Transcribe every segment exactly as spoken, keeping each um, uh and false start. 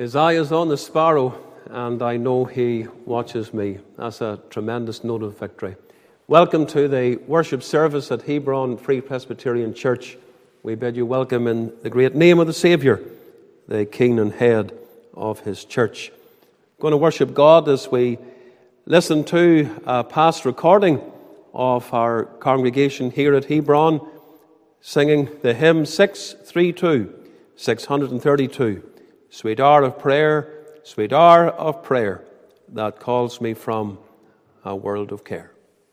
His eye is on the sparrow, and I know he watches me. That's a tremendous note of victory. Welcome to the worship service at Hebron Free Presbyterian Church. We bid you welcome in the great name of the Saviour, the King and Head of his church. We're going to worship God as we listen to a past recording of our congregation here at Hebron, singing the hymn six thirty-two, six thirty-two. Sweet hour of prayer, sweet hour of prayer, that calls me from a world of care.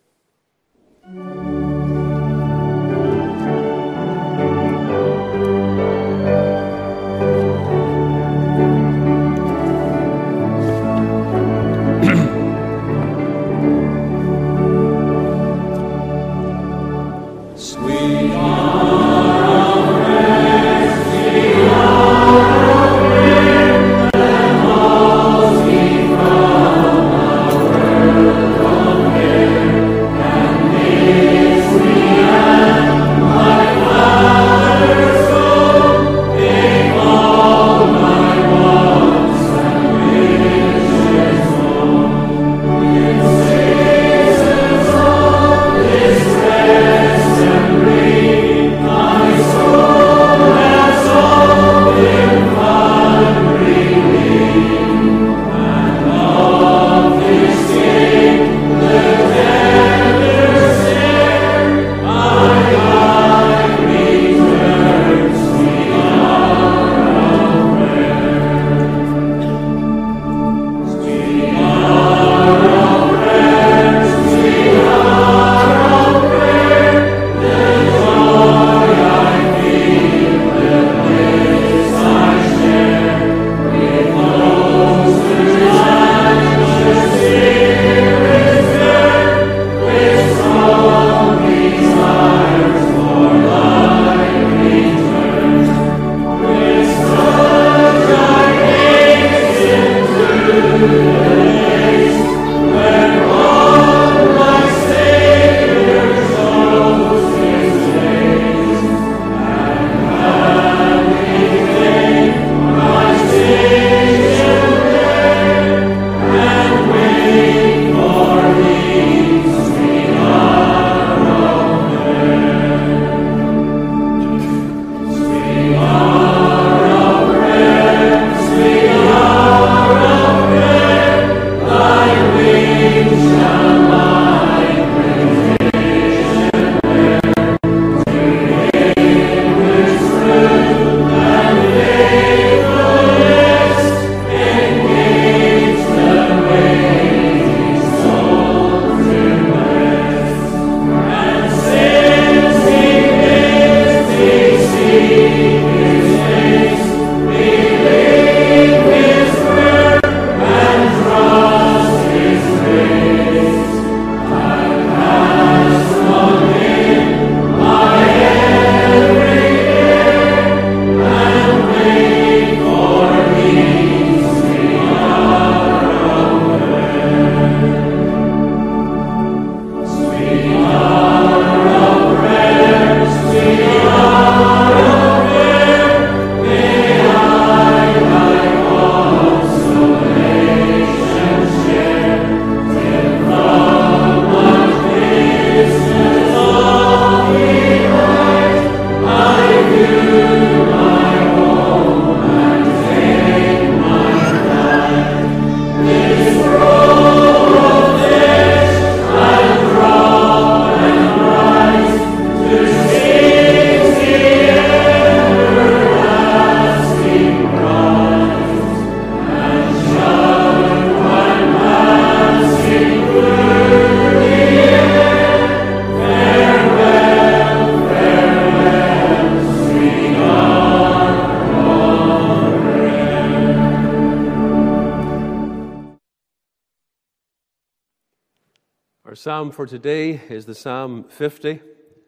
Our psalm for today is the Psalm fifty.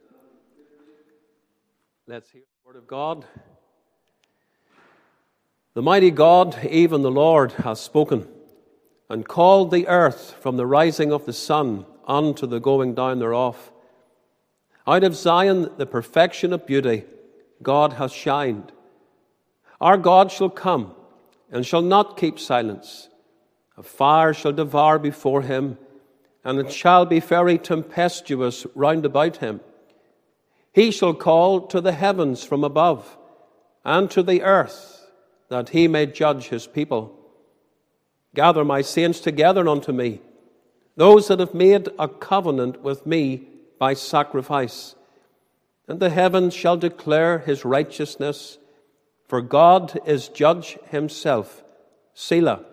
Let's hear the word of God. The mighty God, even the Lord, has spoken, and called the earth from the rising of the sun unto the going down thereof. Out of Zion, the perfection of beauty, God has shined. Our God shall come and shall not keep silence. A fire shall devour before him, and it shall be very tempestuous round about him. He shall call to the heavens from above, and to the earth, that he may judge his people. Gather my saints together unto me, those that have made a covenant with me by sacrifice. And the heavens shall declare his righteousness, for God is judge himself. Selah.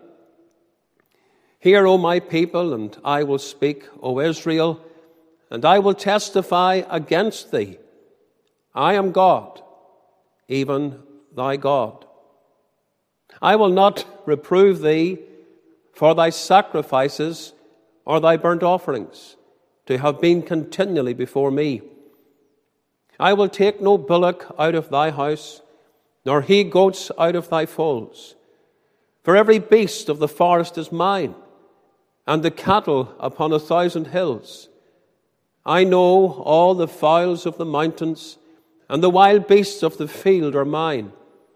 Hear, O my people, and I will speak, O Israel, and I will testify against thee. I am God, even thy God. I will not reprove thee for thy sacrifices or thy burnt offerings, to have been continually before me. I will take no bullock out of thy house, nor he goats out of thy folds. For every beast of the forest is mine, and the cattle upon a thousand hills. I know all the fowls of the mountains, and the wild beasts of the field are mine.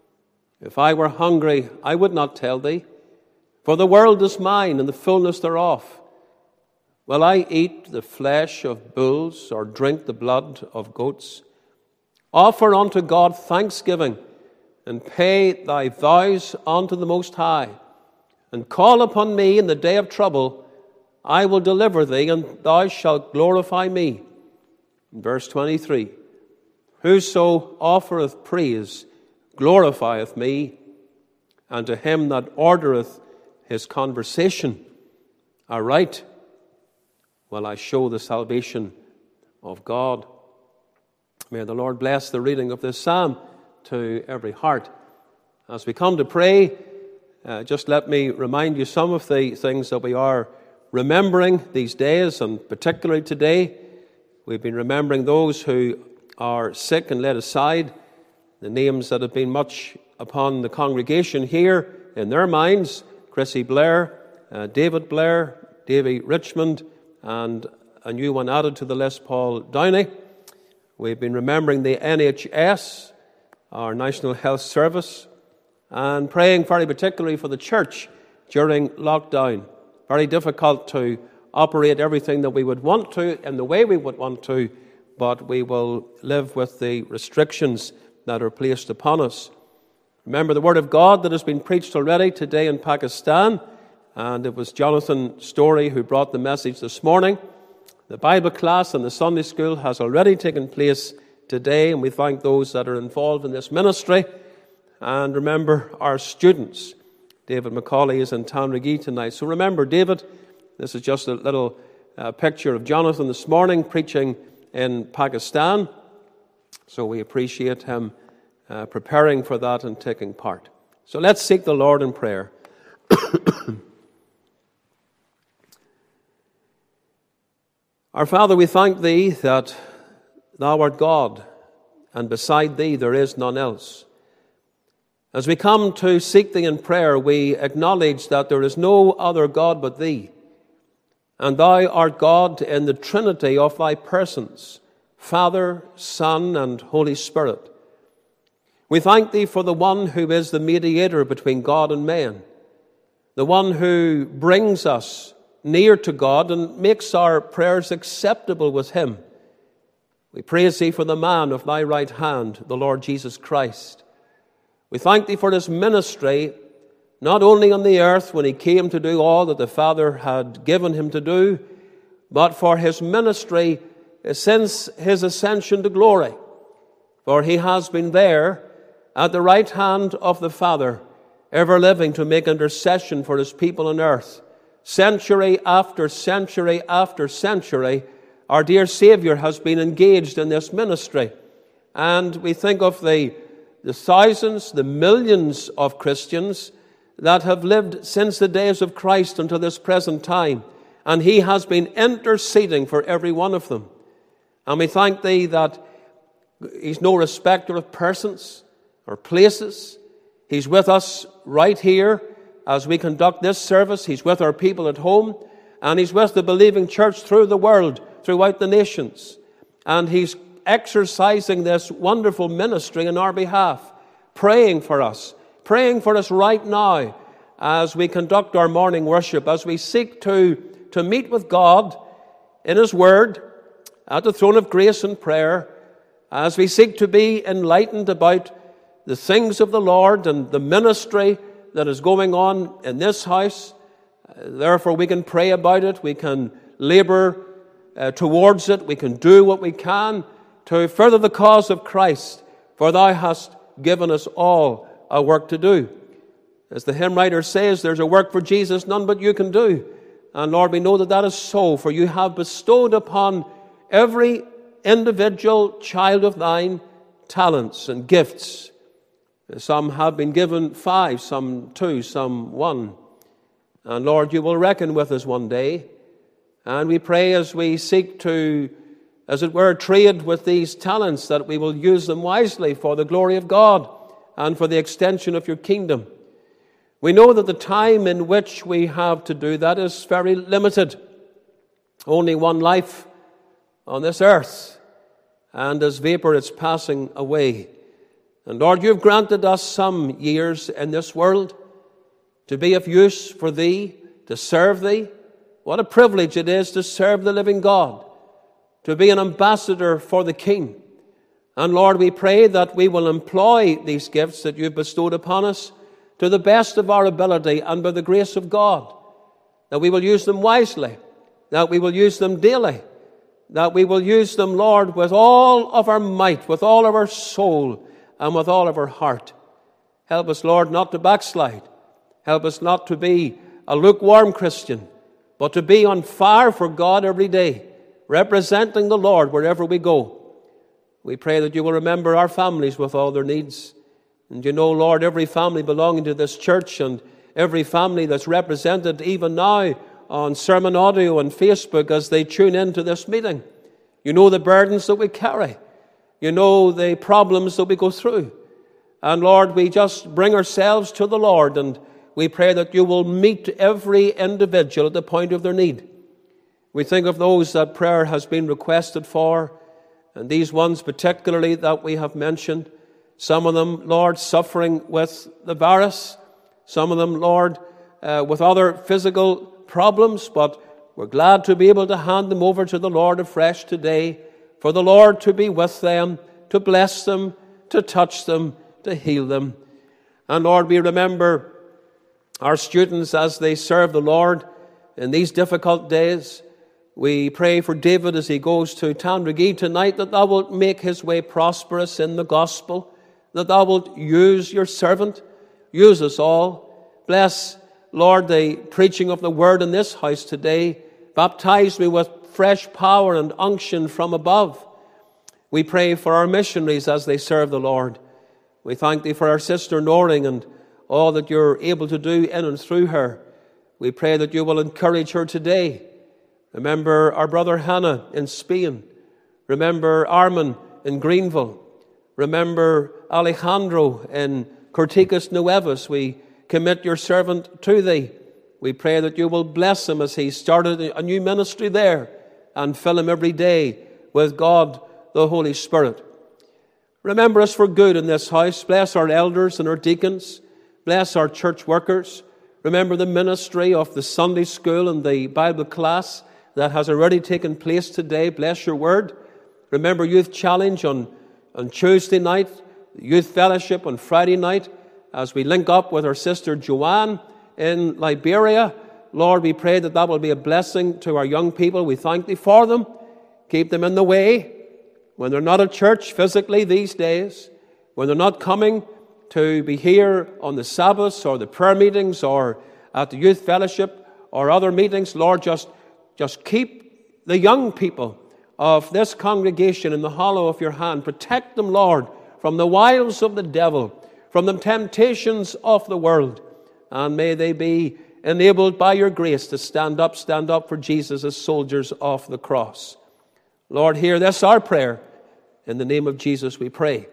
If I were hungry, I would not tell thee, for the world is mine, and the fullness thereof. Will I eat the flesh of bulls, or drink the blood of goats? Offer unto God thanksgiving, and pay thy vows unto the Most High, and call upon me in the day of trouble. I will deliver thee, and thou shalt glorify me. Verse twenty-three. Whoso offereth praise glorifieth me, and to him that ordereth his conversation aright will I show the salvation of God. May the Lord bless the reading of this psalm to every heart. As we come to pray, uh, just let me remind you some of the things that we are remembering these days, and particularly today. We've been remembering those who are sick and laid aside, the names that have been much upon the congregation here in their minds: Chrissy Blair, uh, David Blair, Davy Richmond, and a new one added to the list, Paul Downey. We've been remembering the N H S, our National Health Service, and praying very particularly for the church during lockdown. Very difficult to operate everything that we would want to in the way we would want to, but we will live with the restrictions that are placed upon us. Remember the word of God that has been preached already today in Pakistan, and it was Jonathan Story who brought the message this morning. The Bible class and the Sunday school has already taken place today, and we thank those that are involved in this ministry. And remember our students. David McCauley is in Tanragee tonight. So remember David. This is just a little uh, picture of Jonathan this morning preaching in Pakistan. So we appreciate him uh, preparing for that and taking part. So let's seek the Lord in prayer. Our Father, we thank Thee that Thou art God, and beside Thee there is none else. As we come to seek Thee in prayer, we acknowledge that there is no other God but Thee, and Thou art God in the Trinity of Thy persons, Father, Son, and Holy Spirit. We thank Thee for the one who is the mediator between God and man, the one who brings us near to God and makes our prayers acceptable with Him. We praise Thee for the man of Thy right hand, the Lord Jesus Christ. We thank Thee for His ministry, not only on the earth when He came to do all that the Father had given Him to do, but for His ministry since His ascension to glory. For He has been there at the right hand of the Father, ever living to make intercession for His people on earth. Century after century after century, our dear Savior has been engaged in this ministry. And we think of the, the thousands, the millions of Christians that have lived since the days of Christ until this present time. And He has been interceding for every one of them. And we thank Thee that He's no respecter of persons or places. He's with us right here as we conduct this service. He's with our people at home, and He's with the believing church through the world, throughout the nations. And He's exercising this wonderful ministry in our behalf, praying for us, praying for us right now as we conduct our morning worship, as we seek to, to meet with God in His Word, at the throne of grace and prayer, as we seek to be enlightened about the things of the Lord and the ministry that is going on in this house. Therefore, we can pray about it, we can labor uh, towards it, we can do what we can to further the cause of Christ, for Thou hast given us all a work to do. As the hymn writer says, there's a work for Jesus none but you can do. And Lord, we know that that is so, for you have bestowed upon every individual child of Thine talents and gifts. Some have been given five, some two, some one. And Lord, you will reckon with us one day. And we pray as we seek to, as it were, trade with these talents, that we will use them wisely for the glory of God and for the extension of your kingdom. We know that the time in which we have to do that is very limited. Only one life on this earth, and as vapor it's passing away. And Lord, you've granted us some years in this world to be of use for Thee, to serve Thee. What a privilege it is to serve the living God, to be an ambassador for the King. And Lord, we pray that we will employ these gifts that you've bestowed upon us to the best of our ability and by the grace of God, that we will use them wisely, that we will use them daily, that we will use them, Lord, with all of our might, with all of our soul, and with all of our heart. Help us, Lord, not to backslide. Help us not to be a lukewarm Christian, but to be on fire for God every day, representing the Lord wherever we go. We pray that you will remember our families with all their needs. And you know, Lord, every family belonging to this church and every family that's represented even now on sermon audio and Facebook as they tune into this meeting. You know the burdens that we carry. You know the problems that we go through. And Lord, we just bring ourselves to the Lord, and we pray that you will meet every individual at the point of their need. We think of those that prayer has been requested for, and these ones particularly that we have mentioned. Some of them, Lord, suffering with the virus. Some of them, Lord, uh, with other physical problems. But we're glad to be able to hand them over to the Lord afresh today, for the Lord to be with them, to bless them, to touch them, to heal them. And Lord, we remember our students as they serve the Lord in these difficult days. We pray for David as he goes to Tandragee tonight, that thou wilt make his way prosperous in the gospel, that thou wilt use your servant, use us all. Bless, Lord, the preaching of the word in this house today. Baptize me with fresh power and unction from above. We pray for our missionaries as they serve the Lord. We thank thee for our sister Noring and all that you're able to do in and through her. We pray that you will encourage her today. Remember our brother Hannah in Spain. Remember Armin in Greenville. Remember Alejandro in Corticas Nuevas. We commit your servant to thee. We pray that you will bless him as he started a new ministry there, and fill him every day with God, the Holy Spirit. Remember us for good in this house. Bless our elders and our deacons. Bless our church workers. Remember the ministry of the Sunday school and the Bible class that has already taken place today. Bless your word. Remember Youth Challenge on, on Tuesday night, Youth Fellowship on Friday night, as we link up with our sister Joanne in Liberia. Lord, we pray that that will be a blessing to our young people. We thank thee for them. Keep them in the way when they're not at church physically these days, when they're not coming to be here on the Sabbaths or the prayer meetings or at the Youth Fellowship or other meetings. Lord, just Just keep the young people of this congregation in the hollow of your hand. Protect them, Lord, from the wiles of the devil, from the temptations of the world. And may they be enabled by your grace to stand up, stand up for Jesus as soldiers of the cross. Lord, hear this our prayer. In the name of Jesus we pray.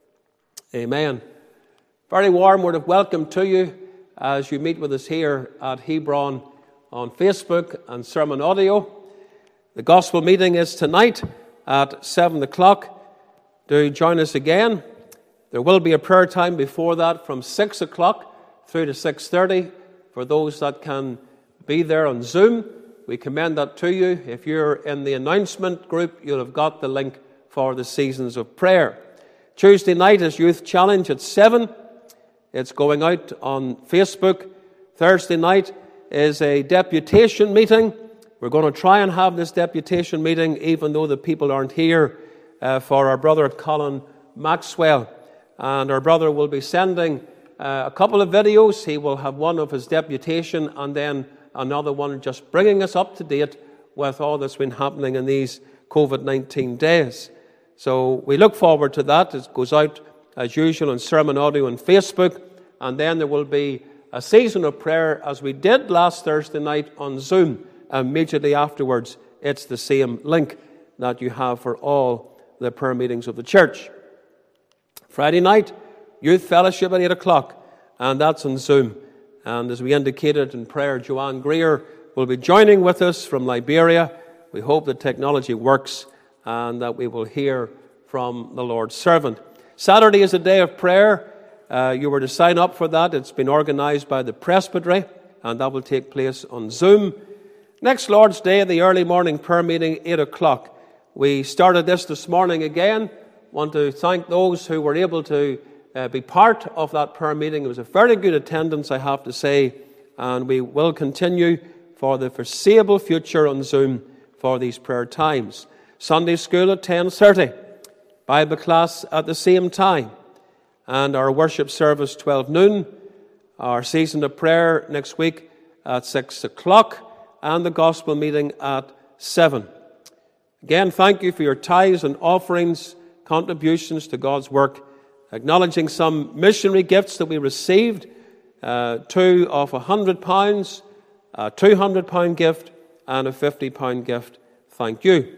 Amen. Very warm word of welcome to you as you meet with us here at Hebron on Facebook and sermon audio. The gospel meeting is tonight at seven o'clock. Do join us again. There will be a prayer time before that from six o'clock through to six thirty for those that can be there on Zoom. We commend that to you. If you're in the announcement group, you'll have got the link for the Seasons of Prayer. Tuesday night is Youth Challenge at seven. It's going out on Facebook. Thursday night is a deputation meeting. We're going to try and have this deputation meeting even though the people aren't here uh, for our brother Colin Maxwell. And our brother will be sending uh, a couple of videos. He will have one of his deputation and then another one just bringing us up to date with all that's been happening in these covid nineteen days. So we look forward to that. It goes out as usual on Sermon Audio and Facebook. And then there will be a season of prayer as we did last Thursday night on Zoom. Immediately afterwards, it's the same link that you have for all the prayer meetings of the church. Friday night, Youth Fellowship at eight o'clock, and that's on Zoom. And as we indicated in prayer, Joanne Greer will be joining with us from Liberia. We hope the technology works and that we will hear from the Lord's servant. Saturday is a day of prayer. Uh, you were to sign up for that. It's been organized by the Presbytery, and that will take place on Zoom. Next Lord's Day, the early morning prayer meeting, eight o'clock. We started this this morning again. Want to thank those who were able to uh, be part of that prayer meeting. It was a very good attendance, I have to say, and we will continue for the foreseeable future on Zoom for these prayer times. Sunday school at ten thirty, Bible class at the same time, and our worship service twelve noon, our season of prayer next week at six o'clock, and the gospel meeting at seven. Again, thank you for your tithes and offerings, contributions to God's work, acknowledging some missionary gifts that we received, uh, two of one hundred pounds, a two hundred pound gift, and a fifty pound gift. Thank you.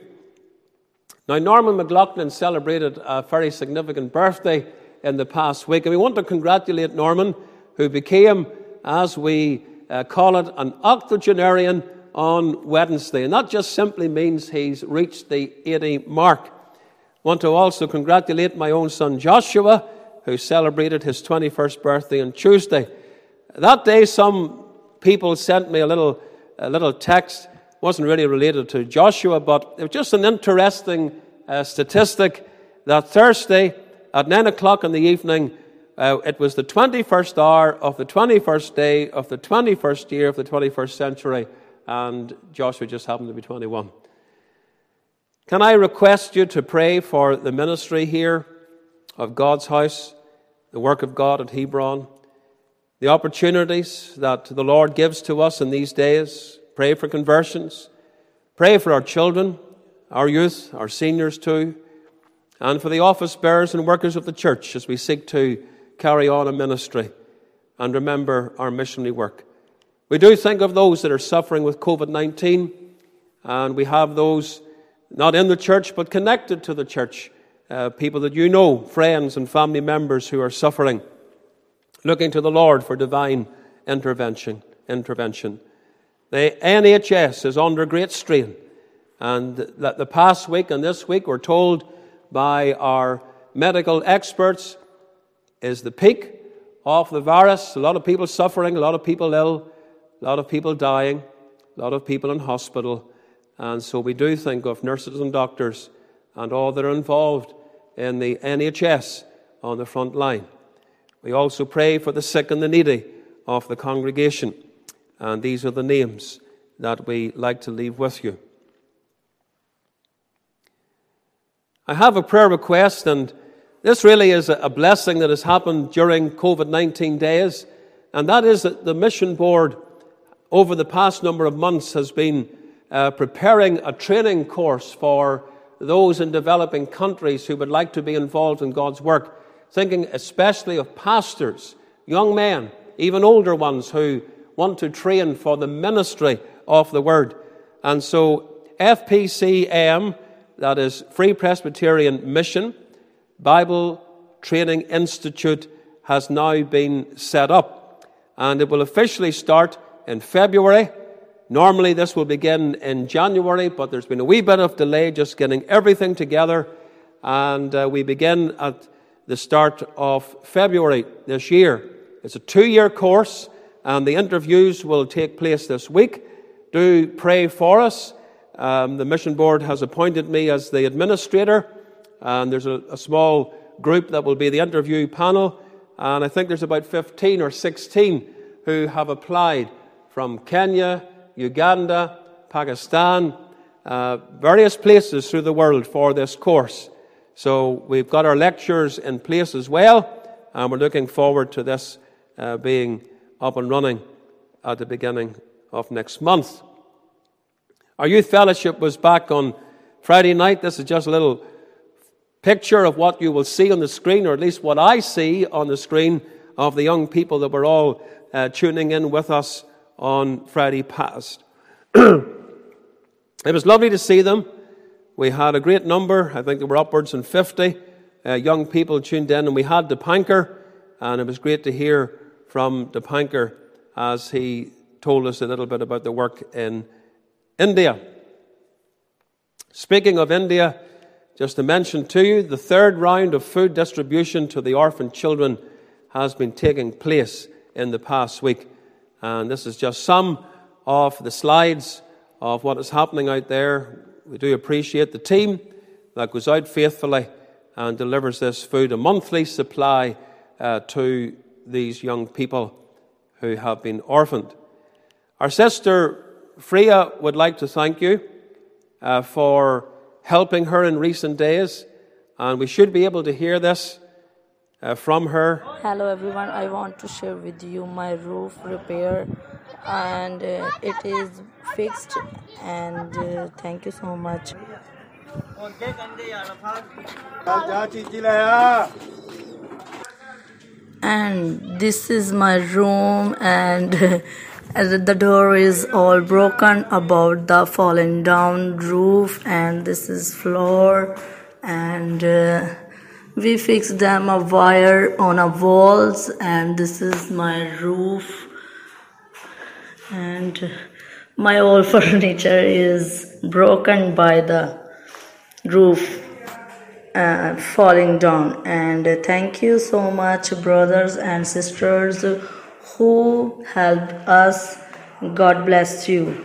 Now, Norman McLaughlin celebrated a very significant birthday in the past week, and we want to congratulate Norman, who became, as we uh, call it, an octogenarian on Wednesday. And that just simply means he's reached the eighty mark. Want to also congratulate my own son Joshua, who celebrated his twenty-first birthday on Tuesday. That day, some people sent me a little, a little text. Wasn't really related to Joshua, but it was just an interesting uh, statistic that Thursday at nine o'clock in the evening, uh, it was the twenty-first hour of the twenty-first day of the twenty-first year of the twenty-first century, and Joshua just happened to be twenty-one. Can I request you to pray for the ministry here of God's house, the work of God at Hebron, the opportunities that the Lord gives to us in these days? Pray for conversions. Pray for our children, our youth, our seniors too, and for the office bearers and workers of the church as we seek to carry on a ministry and remember our missionary work. We do think of those that are suffering with covid nineteen, and we have those not in the church but connected to the church, uh, people that you know, friends and family members who are suffering, looking to the Lord for divine intervention. intervention. The N H S is under great strain, and that the past week and this week we're told by our medical experts is the peak of the virus. A lot of people suffering, a lot of people ill, a lot of people dying, a lot of people in hospital. And so we do think of nurses and doctors and all that are involved in the N H S on the front line. We also pray for the sick and the needy of the congregation. And these are the names that we like to leave with you. I have a prayer request, and this really is a blessing that has happened during covid nineteen days, and that is that the Mission Board over the past number of months has been uh, preparing a training course for those in developing countries who would like to be involved in God's work, thinking especially of pastors, young men, even older ones who want to train for the ministry of the Word. And so F P C M, that is Free Presbyterian Mission Bible Training Institute, has now been set up, and it will officially start in February. Normally this will begin in January, but there's been a wee bit of delay just getting everything together, and uh, we begin at the start of February this year. It's a two-year course, and the interviews will take place this week. Do pray for us. Um, the mission board has appointed me as the administrator, and there's a, a small group that will be the interview panel, and I think there's about fifteen or sixteen who have applied from Kenya, Uganda, Pakistan, uh, various places through the world for this course. So we've got our lectures in place as well, and we're looking forward to this uh, being up and running at the beginning of next month. Our youth fellowship was back on Friday night. This is just a little picture of what you will see on the screen, or at least what I see on the screen, of the young people that were all uh, tuning in with us on Friday past. It was lovely to see them. We had a great number. I think there were upwards of fifty uh, young people tuned in, and we had Dipankar, and it was great to hear from Dipankar as he told us a little bit about the work in India. Speaking of India, just to mention to you, the third round of food distribution to the orphan children has been taking place in the past week. And this is just some of the slides of what is happening out there. We do appreciate the team that goes out faithfully and delivers this food, a monthly supply uh, to these young people who have been orphaned. Our sister Freya would like to thank you uh, for helping her in recent days, and we should be able to hear this uh, from her. Hello everyone, I want to share with you my roof repair, and uh, it is fixed, and uh, thank you so much. And this is my room, and the door is all broken about the fallen down roof, and this is floor, and uh, we fixed them a wire on a walls, and this is my roof, and my old furniture is broken by the roof uh, falling down. And uh, thank you so much, brothers and sisters who helped us. God bless you.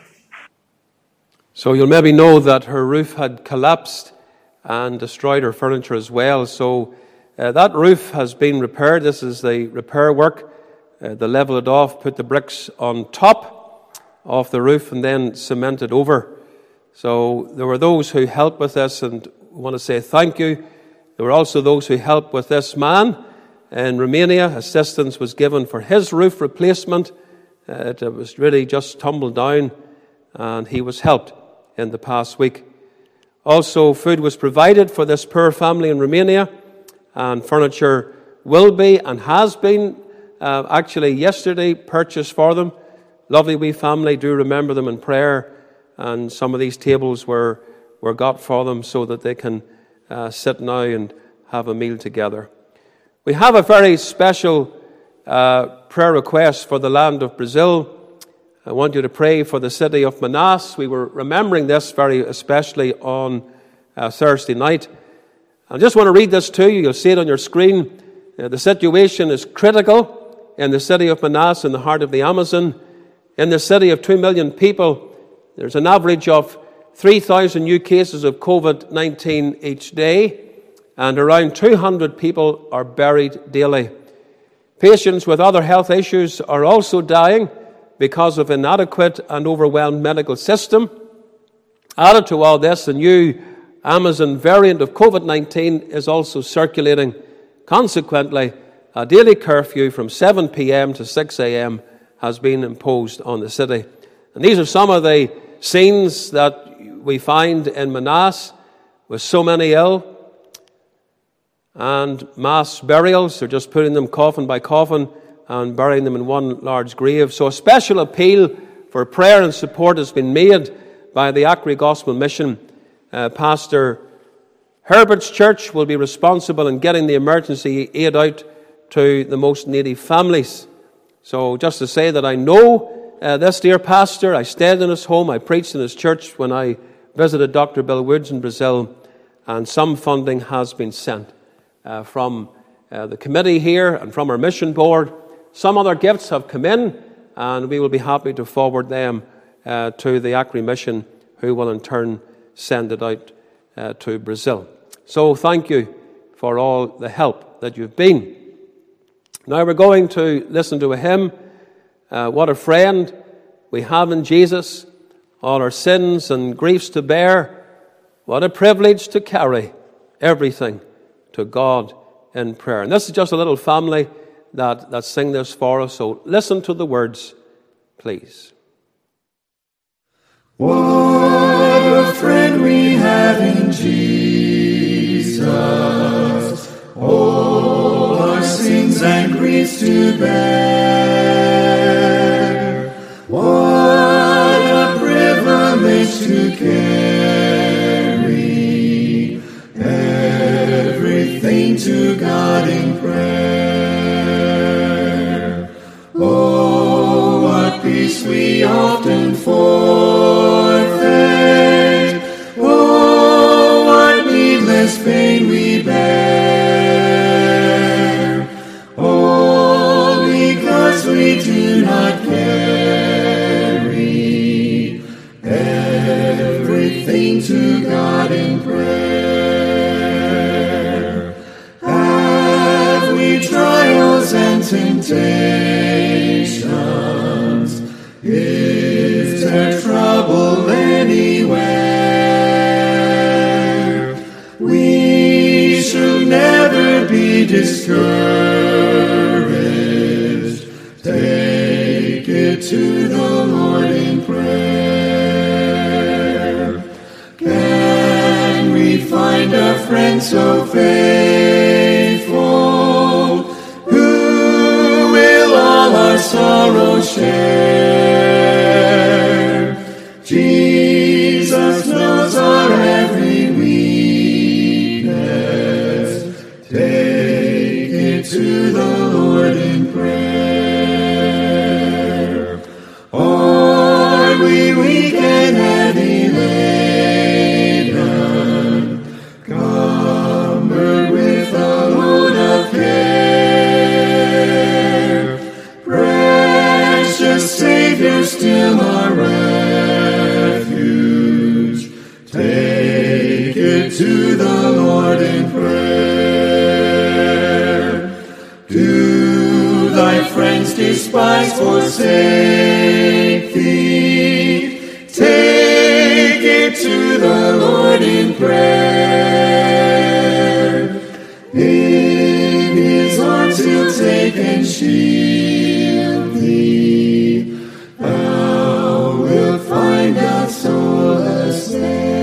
So you'll maybe know that her roof had collapsed and destroyed her furniture as well. So uh, that roof has been repaired. This is the repair work. Uh, they level it off, put the bricks on top of the roof, and then cement it over. So there were those who helped with this, and I want to say thank you. There were also those who helped with this man in Romania. Assistance was given for his roof replacement. Uh, it was really just tumbled down, and he was helped in the past week. Also, food was provided for this poor family in Romania, and furniture will be and has been uh, actually yesterday purchased for them. Lovely wee family. Do remember them in prayer, and some of these tables were, were got for them so that they can uh, sit now and have a meal together. We have a very special uh, prayer request for the land of Brazil. I want you to pray for the city of Manaus. We were remembering this very especially on uh, Thursday night. I just want to read this to you. You'll see it on your screen. Uh, the situation is critical in the city of Manaus, in the heart of the Amazon. In the city of two million people, there's an average of three thousand new cases of covid nineteen each day, and around two hundred people are buried daily. Patients with other health issues are also dying because of inadequate and overwhelmed medical system. Added to all this, the new Amazon variant of covid nineteen is also circulating. Consequently, a daily curfew from seven p.m. to six a.m. has been imposed on the city. And these are some of the scenes that we find in Manaus, with so many ill, and mass burials. They're just putting them coffin by coffin and burying them in one large grave. So a special appeal for prayer and support has been made by the Acre Gospel Mission. Uh, Pastor Herbert's church will be responsible in getting the emergency aid out to the most needy families. So just to say that I know uh, this dear pastor, I stayed in his home, I preached in his church when I visited Doctor Bill Woods in Brazil, and some funding has been sent. uh, from uh, the committee here and from our mission board. Some other gifts have come in, and we will be happy to forward them uh, to the Acre Mission, who will in turn send it out uh, to Brazil. So thank you for all the help that you've been. Now we're going to listen to a hymn. Uh, what a friend we have in Jesus, all our sins and griefs to bear. What a privilege to carry everything to God in prayer. And this is just a little family that, that sing this for us. So listen to the words, please. What a friend we have in Jesus, all our sins and griefs to bear. What a privilege to carry everything to God in prayer. Oh, what peace we often forfeit. Oh, what needless pain we bear. All because we do not carry everything to God in prayer. Have we trials and temptations? Is there trouble anywhere? We should never be discouraged. Take it to the Lord in prayer. Can we find a friend so faithful, who will all our sorrows share? Jesus knows our every weakness. Take it to the Lord in prayer. Are we weak and heavy laden, cumbered with a load of care? Precious Savior, still our refuge. Take it to the Lord in prayer. Do thy friends despise, forsake thee? Take it to the Lord in prayer. In his arms he'll take and shield thee. Thou wilt find a solace there.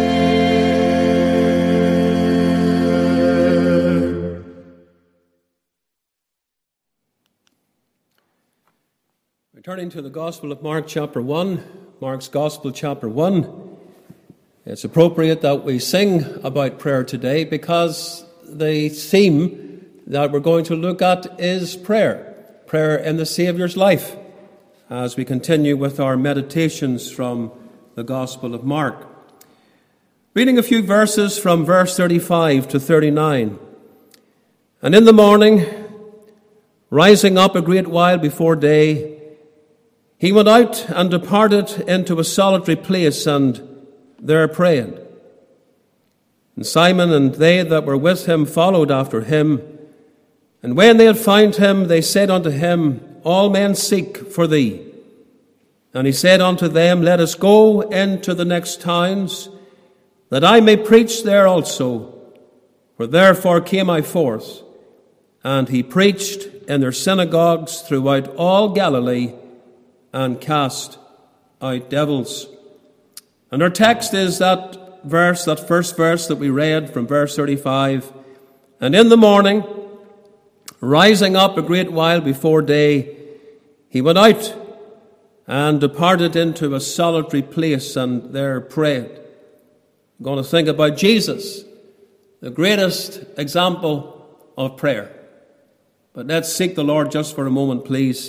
Returning to the Gospel of Mark chapter one, Mark's Gospel chapter one, it's appropriate that we sing about prayer today because the theme that we're going to look at is prayer, prayer in the Saviour's life, as we continue with our meditations from the Gospel of Mark. Reading a few verses from verse thirty-five to thirty-nine. And in the morning, rising up a great while before day, he went out and departed into a solitary place, and there prayed. And Simon and they that were with him followed after him. And when they had found him, they said unto him, All men seek for thee. And he said unto them, Let us go into the next towns, that I may preach there also. For therefore came I forth. And he preached in their synagogues throughout all Galilee, and cast out devils. And our text is that verse, that first verse that we read from verse thirty-five. And in the morning, rising up a great while before day, he went out and departed into a solitary place, and there prayed. I'm going to think about Jesus, the greatest example of prayer. But let's seek the Lord just for a moment, please.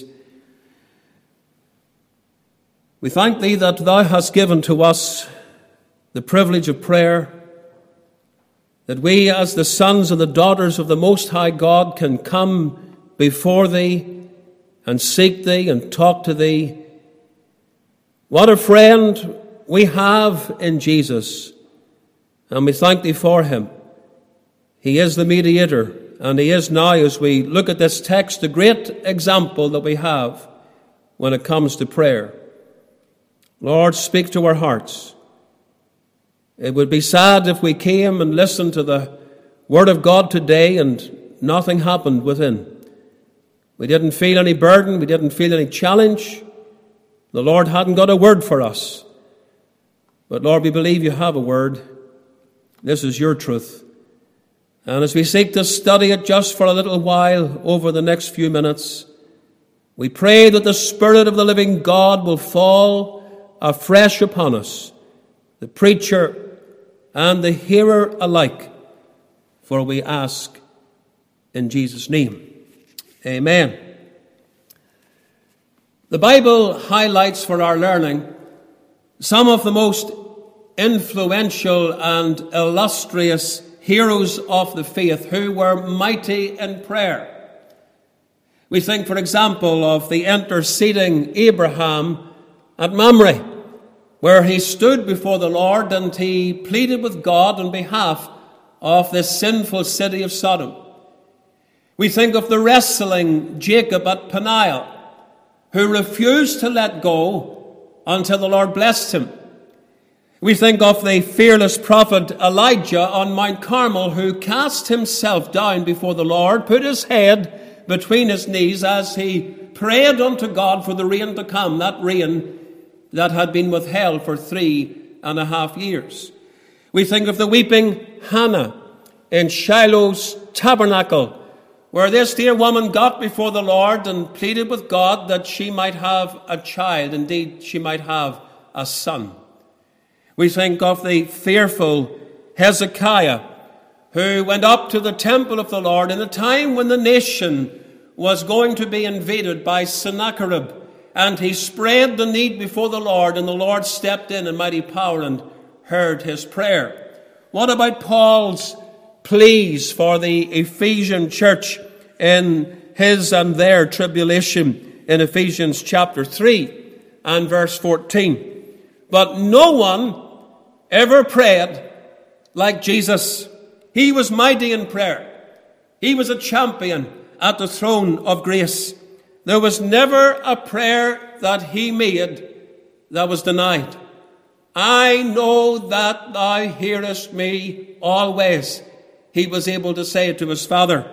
We thank thee that thou hast given to us the privilege of prayer. that we as the sons and the daughters of the Most High God can come before thee and seek thee and talk to thee. What a friend we have in Jesus, and we thank thee for him. He is the mediator, and he is now, as we look at this text, the great example that we have when it comes to prayer. Lord, speak to our hearts. It would be sad if we came and listened to the Word of God today and nothing happened within. We didn't feel any burden. We didn't feel any challenge. The Lord hadn't got a word for us. But Lord, we believe you have a word. This is your truth. And as we seek to study it just for a little while over the next few minutes, we pray that the Spirit of the living God will fall afresh upon us, the preacher and the hearer alike, for we ask in Jesus' name. Amen. The Bible highlights for our learning some of the most influential and illustrious heroes of the faith who were mighty in prayer. We think, for example, of the interceding Abraham at Mamre, where he stood before the Lord and he pleaded with God on behalf of this sinful city of Sodom. We think of the wrestling Jacob at Peniel, who refused to let go until the Lord blessed him. We think of the fearless prophet Elijah on Mount Carmel, who cast himself down before the Lord, put his head between his knees as he prayed unto God for the rain to come, that rain that had been withheld for three and a half years. We think of the weeping Hannah in Shiloh's tabernacle, where this dear woman got before the Lord and pleaded with God that she might have a child. Indeed, she might have a son. We think of the fearful Hezekiah, who went up to the temple of the Lord in a time when the nation was going to be invaded by Sennacherib, and he spread the need before the Lord, and the Lord stepped in in mighty power and heard his prayer. What about Paul's pleas for the Ephesian church in his and their tribulation in Ephesians chapter three and verse fourteen? But no one ever prayed like Jesus. He was mighty in prayer. He was a champion at the throne of grace. There was never a prayer that he made that was denied. I know that thou hearest me always, he was able to say to his Father.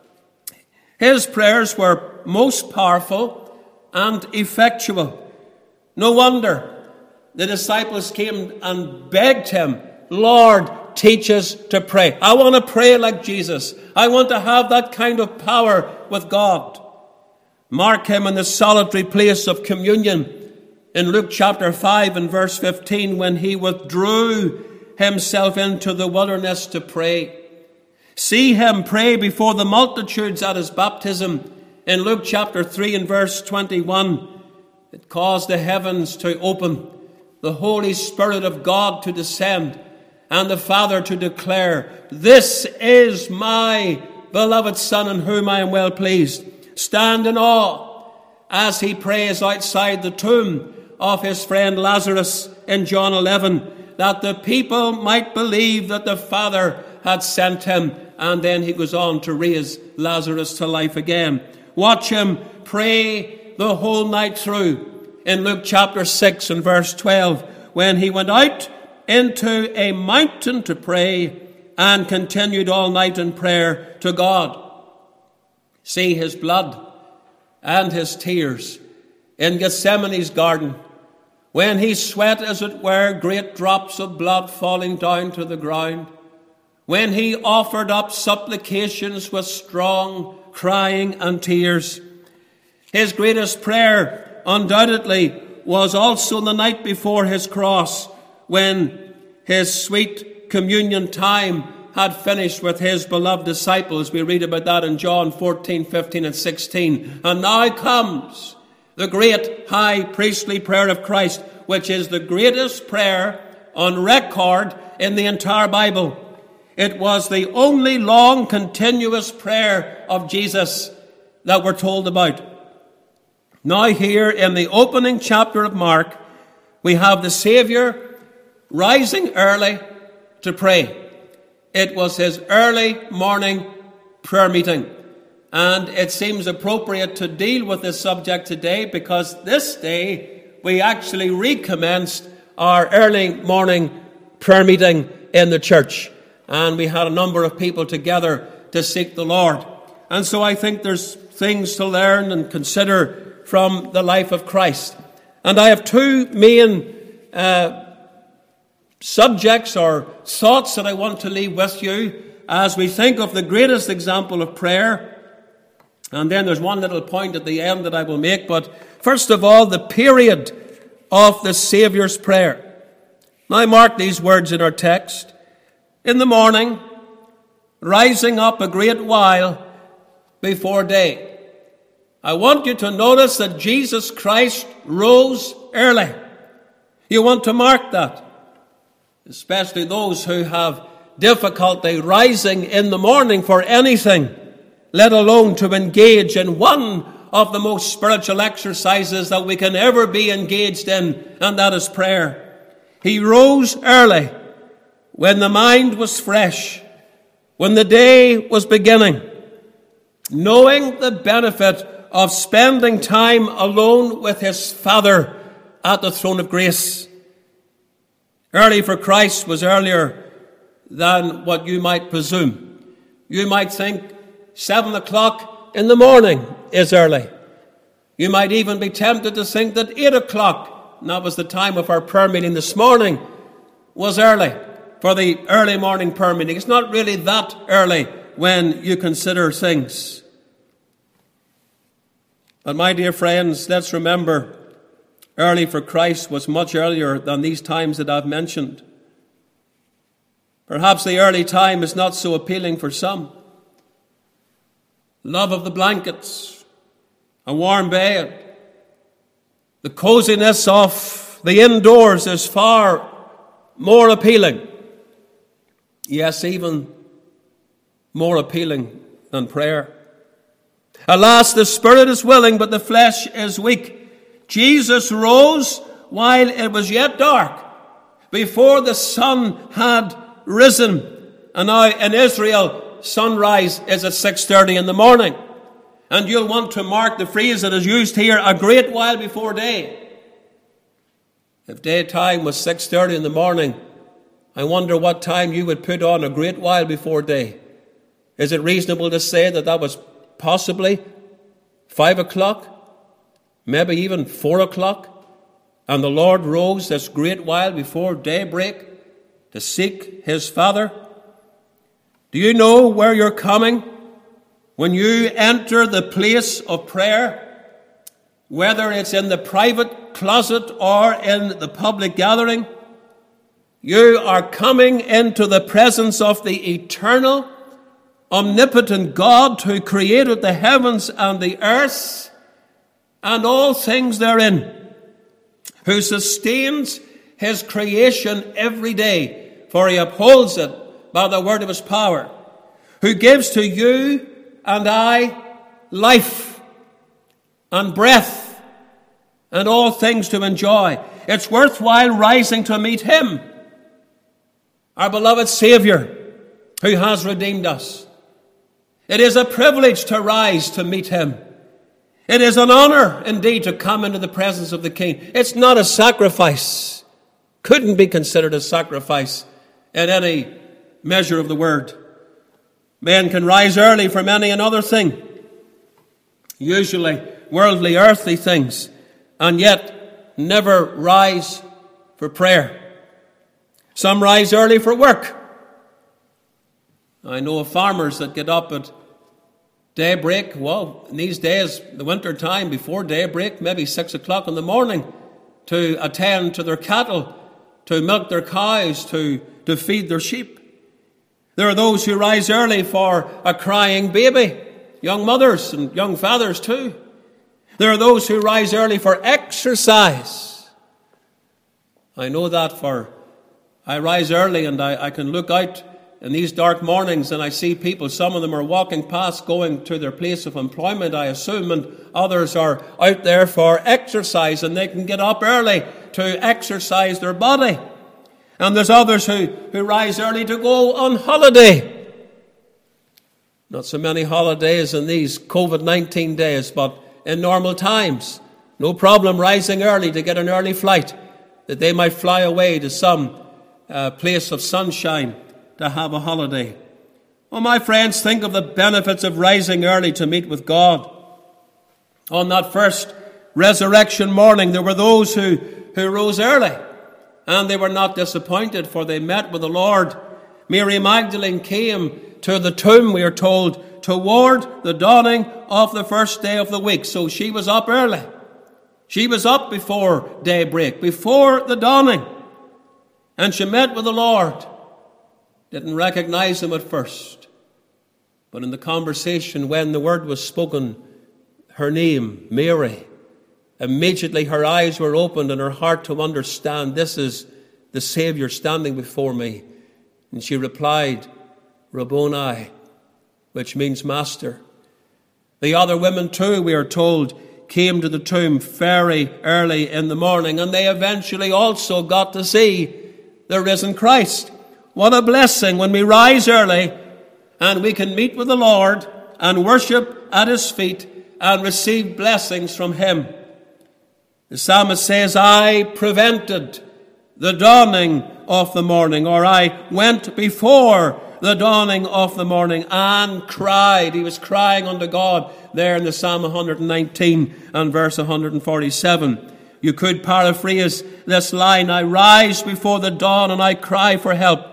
His prayers were most powerful and effectual. No wonder the disciples came and begged him, Lord, teach us to pray. I want to pray like Jesus. I want to have that kind of power with God. Mark him in the solitary place of communion in Luke chapter five and verse fifteen, when he withdrew himself into the wilderness to pray. See him pray before the multitudes at his baptism in Luke chapter three and verse twenty-one. It caused the heavens to open, the Holy Spirit of God to descend, and the Father to declare, this is my beloved Son in whom I am well pleased. Stand in awe as he prays outside the tomb of his friend Lazarus in John eleven, that the people might believe that the Father had sent him. And then he goes on to raise Lazarus to life again. Watch him pray the whole night through in Luke chapter six and verse twelve, when he went out into a mountain to pray and continued all night in prayer to God. See his blood and his tears in Gethsemane's garden, when he sweat, as it were, great drops of blood falling down to the ground, when he offered up supplications with strong crying and tears. His greatest prayer, undoubtedly, was also the night before his cross, when his sweet communion time had finished with his beloved disciples. We read about that in John fourteen, fifteen, and sixteen. And now comes the great high priestly prayer of Christ, which is the greatest prayer on record in the entire Bible. It was the only long, continuous prayer of Jesus that we're told about. Now here in the opening chapter of Mark, we have the Saviour rising early to pray. It was his early morning prayer meeting. And it seems appropriate to deal with this subject today because this day we actually recommenced our early morning prayer meeting in the church. And we had a number of people together to seek the Lord. And so I think there's things to learn and consider from the life of Christ. And I have two main uh, subjects or thoughts that I want to leave with you as we think of the greatest example of prayer. And then there's one little point at the end that I will make. But first of all, the period of the Saviour's prayer. Now mark these words in our text. In the morning, rising up a great while before day. I want you to notice that Jesus Christ rose early. You want to mark that, especially those who have difficulty rising in the morning for anything, let alone to engage in one of the most spiritual exercises that we can ever be engaged in, and that is prayer. He rose early when the mind was fresh, when the day was beginning, knowing the benefit of spending time alone with his Father at the throne of grace. Early for Christ was earlier than what you might presume. You might think seven o'clock in the morning is early. You might even be tempted to think that eight o'clock, and that was the time of our prayer meeting this morning, was early for the early morning prayer meeting. It's not really that early when you consider things. But my dear friends, let's remember, early for Christ was much earlier than these times that I've mentioned. Perhaps the early time is not so appealing for some. Love of the blankets, a warm bed, the coziness of the indoors is far more appealing. Yes, even more appealing than prayer. Alas, the spirit is willing, but the flesh is weak. Jesus rose while it was yet dark, before the sun had risen. And now in Israel, sunrise is at six thirty in the morning. And you'll want to mark the phrase that is used here, a great while before day. If daytime was six thirty in the morning, I wonder what time you would put on a great while before day. Is it reasonable to say that that was possibly five o'clock, maybe even four o'clock, and the Lord rose this great while before daybreak to seek his Father? Do you know where you're coming when you enter the place of prayer, whether it's in the private closet or in the public gathering? You are coming into the presence of the eternal, omnipotent God who created the heavens and the earth and all things therein, who sustains his creation every day, for he upholds it by the word of his power, who gives to you and I life and breath and all things to enjoy. It's worthwhile rising to meet him, our beloved Saviour, who has redeemed us. It is a privilege to rise to meet him. It is an honor, indeed, to come into the presence of the King. It's not a sacrifice. Couldn't be considered a sacrifice in any measure of the word. Men can rise early from any another thing, usually worldly, earthly things, and yet never rise for prayer. Some rise early for work. I know of farmers that get up at daybreak. Well, in these days, the winter time, before daybreak, maybe six o'clock in the morning, to attend to their cattle, to milk their cows, to, to feed their sheep. There are those who rise early for a crying baby, young mothers and young fathers too. There are those who rise early for exercise. I know that, for I rise early and I, I can look out in these dark mornings, and I see people, some of them are walking past, going to their place of employment, I assume, and others are out there for exercise, and they can get up early to exercise their body. And there's others who, who rise early to go on holiday. Not so many holidays in these covid nineteen days, but in normal times, no problem rising early to get an early flight, that they might fly away to some uh, place of sunshine to have a holiday. Oh, my friends, think of the benefits of rising early to meet with God. On that first resurrection morning, there were those who, who rose early, and they were not disappointed, for they met with the Lord. Mary Magdalene came to the tomb, we are told, toward the dawning of the first day of the week. So she was up early. She was up before daybreak, before the dawning. And she met with the Lord. Didn't recognize him at first. But in the conversation, when the word was spoken, her name, Mary, immediately her eyes were opened and her heart to understand, this is the Savior standing before me. And she replied, Rabboni, which means master. The other women too, we are told, came to the tomb very early in the morning, and they eventually also got to see the risen Christ. What a blessing when we rise early and we can meet with the Lord and worship at his feet and receive blessings from him. The psalmist says, I prevented the dawning of the morning, or I went before the dawning of the morning and cried. He was crying unto God there in the Psalm one nineteen and verse one forty-seven. You could paraphrase this line, I rise before the dawn and I cry for help.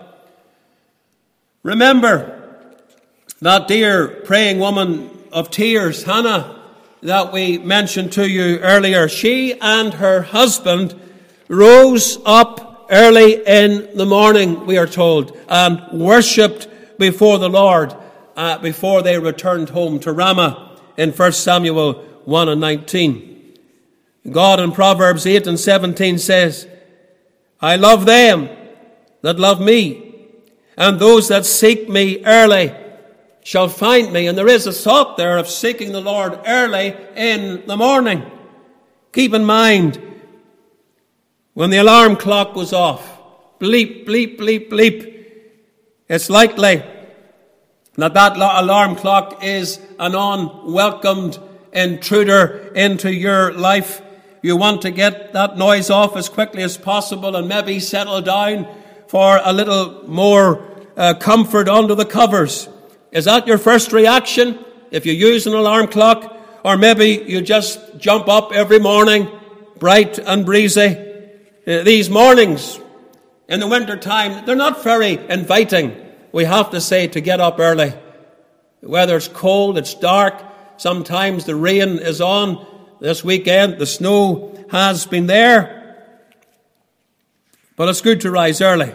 Remember that dear praying woman of tears, Hannah, that we mentioned to you earlier. She and her husband rose up early in the morning, we are told, and worshipped before the Lord uh, before they returned home to Ramah in First Samuel one and nineteen. God in Proverbs eight and seventeen says, I love them that love me, and those that seek me early shall find me. And there is a thought there of seeking the Lord early in the morning. Keep in mind, when the alarm clock goes off, bleep, bleep, bleep, bleep, it's likely that that alarm clock is an unwelcomed intruder into your life. You want to get that noise off as quickly as possible and maybe settle down for a little more uh, comfort under the covers. Is that your first reaction if you use an alarm clock? Or maybe you just jump up every morning, bright and breezy. Uh, these mornings in the winter time, they're not very inviting, we have to say, to get up early. The weather's cold, it's dark, sometimes the rain is on. This weekend, the snow has been there. But it's good to rise early.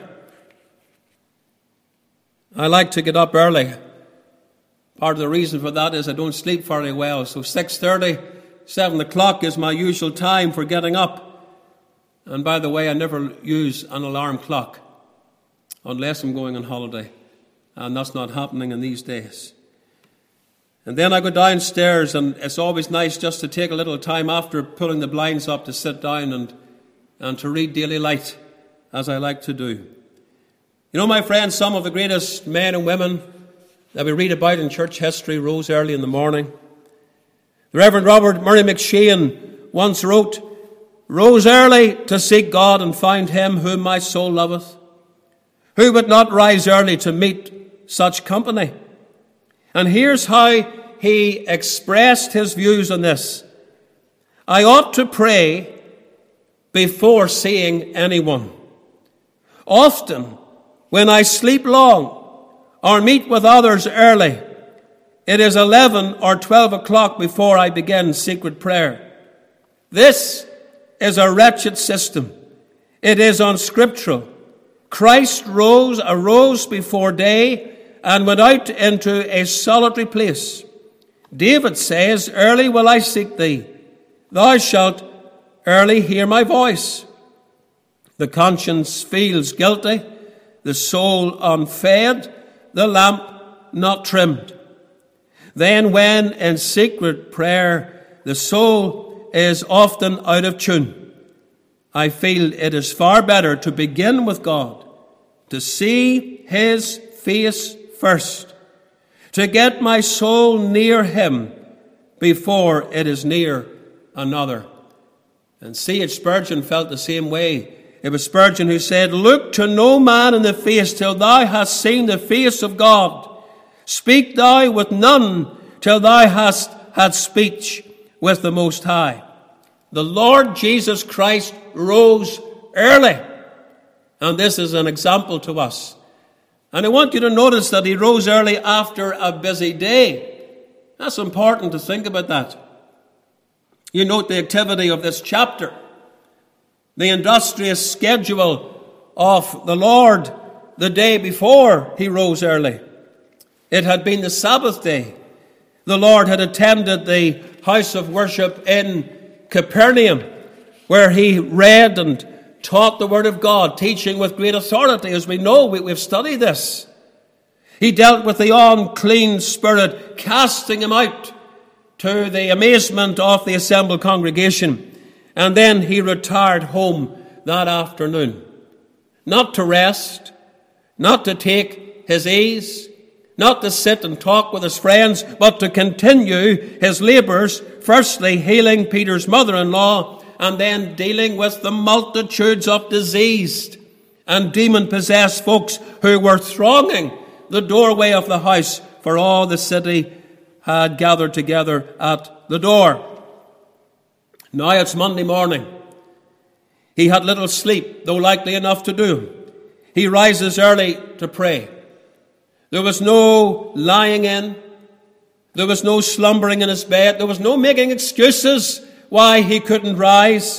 I like to get up early. Part of the reason for that is I don't sleep very well. So six thirty, seven o'clock is my usual time for getting up. And by the way, I never use an alarm clock unless I'm going on holiday. And that's not happening in these days. And then I go downstairs, and it's always nice just to take a little time after pulling the blinds up to sit down and, and to read Daily Light, as I like to do. You know, my friends, some of the greatest men and women that we read about in church history rose early in the morning. The Reverend Robert Murray McShane once wrote, rose early to seek God and find him whom my soul loveth. Who would not rise early to meet such company? And here's how he expressed his views on this. I ought to pray before seeing anyone. Often, when I sleep long or meet with others early, it is eleven or twelve o'clock before I begin secret prayer. This is a wretched system. It is unscriptural. Christ rose, arose before day, and went out into a solitary place. David says, early will I seek thee. Thou shalt early hear my voice. The conscience feels guilty, the soul unfed, the lamp not trimmed. Then when in secret prayer the soul is often out of tune, I feel it is far better to begin with God, to see his face first, to get my soul near him before it is near another. And C H Spurgeon felt the same way. It was Spurgeon who said, look to no man in the face till thou hast seen the face of God. Speak thou with none till thou hast had speech with the Most High. The Lord Jesus Christ rose early. And this is an example to us. And I want you to notice that he rose early after a busy day. That's important to think about that. You note the activity of this chapter, the industrious schedule of the Lord the day before he rose early. It had been the Sabbath day. The Lord had attended the house of worship in Capernaum, where he read and taught the word of God, teaching with great authority. As we know, we, we've studied this. He dealt with the unclean spirit, casting him out to the amazement of the assembled congregation. And then he retired home that afternoon, not to rest, not to take his ease, not to sit and talk with his friends, but to continue his labours, firstly healing Peter's mother-in-law, and then dealing with the multitudes of diseased and demon-possessed folks who were thronging the doorway of the house, for all the city had gathered together at the door. Now it's Monday morning. He had little sleep, though likely enough to do. He rises early to pray. There was no lying in. There was no slumbering in his bed. There was no making excuses why he couldn't rise.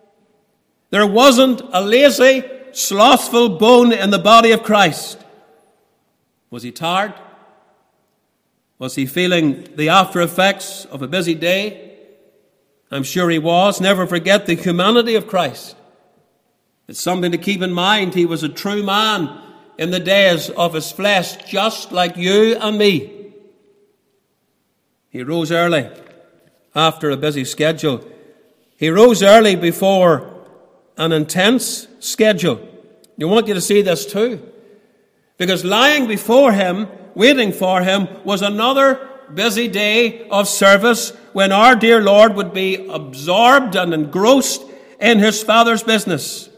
There wasn't a lazy, slothful bone in the body of Christ. Was he tired? Was he feeling the after effects of a busy day? I'm sure he was. Never forget the humanity of Christ. It's something to keep in mind. He was a true man in the days of his flesh, just like you and me. He rose early after a busy schedule. He rose early before an intense schedule. I want you to see this too. Because lying before him, waiting for him, was another busy day of service when our dear Lord would be absorbed and engrossed in his Father's business.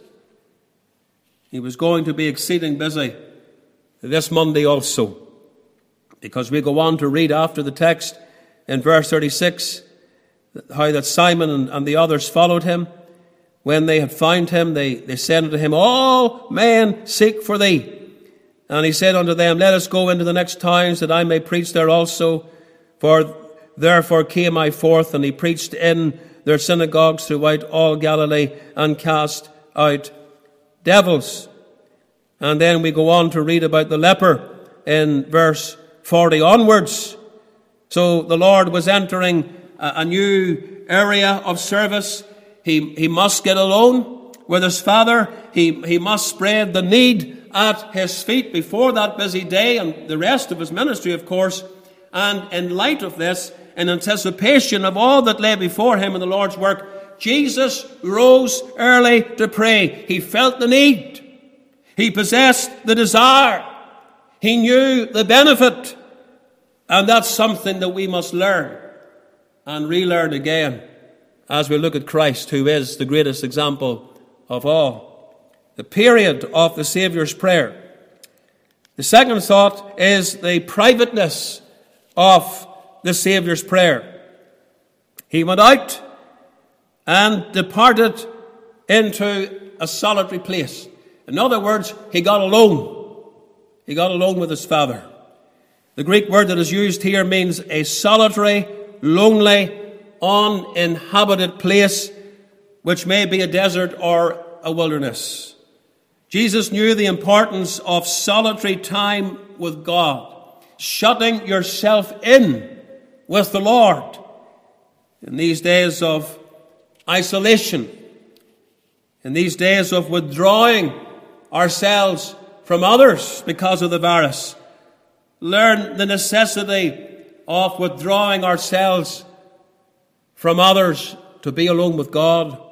He was going to be exceeding busy this Monday also, because we go on to read after the text in verse thirty-six how that Simon and, and the others followed him. When they had found him, they, they said unto him, all men seek for thee. And he said unto them, let us go into the next towns, that I may preach there also. For therefore came I forth. And he preached in their synagogues throughout all Galilee, and cast out devils. And then we go on to read about the leper in verse forty onwards. So the Lord was entering a, a new area of service. He, he must get alone with his Father. He, he must spread the need at his feet before that busy day and the rest of his ministry, of course. And in light of this, in anticipation of all that lay before him in the Lord's work, Jesus rose early to pray. He felt the need. He possessed the desire. He knew the benefit. And that's something that we must learn and relearn again as we look at Christ, who is the greatest example of all. The period of the Saviour's prayer. The second thought is the privateness of the Saviour's prayer. He went out and departed into a solitary place. In other words, he got alone. He got alone with his Father. The Greek word that is used here means a solitary, lonely, uninhabited place, which may be a desert or a wilderness. Jesus knew the importance of solitary time with God, shutting yourself in with the Lord. In these days of isolation, in these days of withdrawing ourselves from others because of the virus, learn the necessity of withdrawing ourselves from others to be alone with God.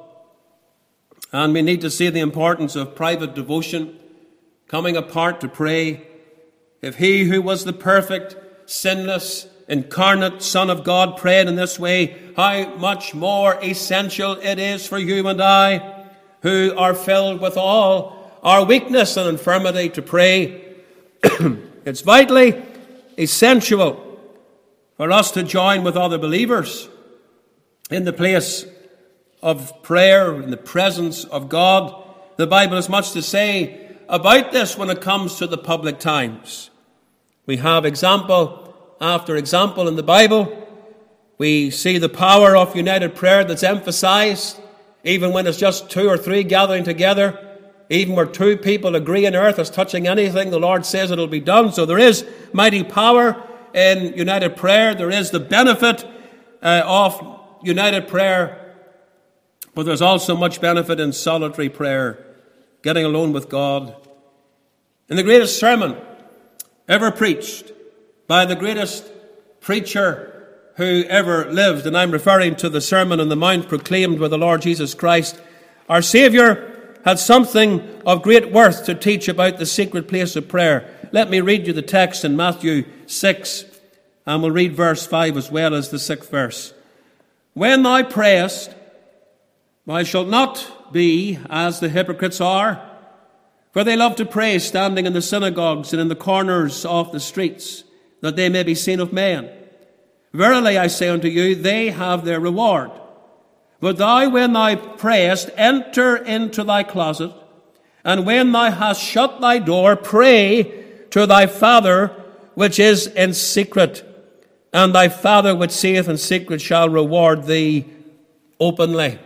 And we need to see the importance of private devotion, coming apart to pray. If he who was the perfect, sinless, incarnate Son of God prayed in this way, how much more essential it is for you and I, who are filled with all our weakness and infirmity, to pray. It's vitally essential for us to join with other believers in the place of prayer, in the presence of God. The Bible has much to say about this when it comes to the public times. We have example after example in the Bible. We see the power of united prayer that's emphasized, even when it's just two or three gathering together. Even where two people agree on earth as touching anything, the Lord says it'll be done. So there is mighty power in united prayer. There is the benefit uh, of united prayer, but there's also much benefit in solitary prayer, getting alone with God. In the greatest sermon ever preached by the greatest preacher who ever lived, and I'm referring to the Sermon on the Mount proclaimed by the Lord Jesus Christ, our Saviour had something of great worth to teach about the secret place of prayer. Let me read you the text in Matthew six, and we'll read verse five as well as the sixth verse. When thou prayest, thou shalt not be as the hypocrites are, for they love to pray standing in the synagogues and in the corners of the streets, that they may be seen of men. Verily I say unto you, they have their reward. But thou, when thou prayest, enter into thy closet, and when thou hast shut thy door, pray to thy Father which is in secret, and thy Father which seeth in secret shall reward thee openly.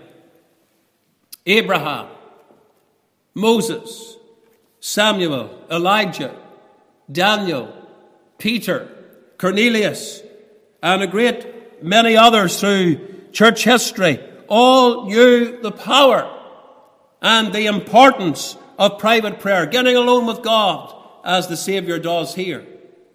Abraham, Moses, Samuel, Elijah, Daniel, Peter, Cornelius, and a great many others through church history all knew the power and the importance of private prayer, getting alone with God, as the Saviour does here.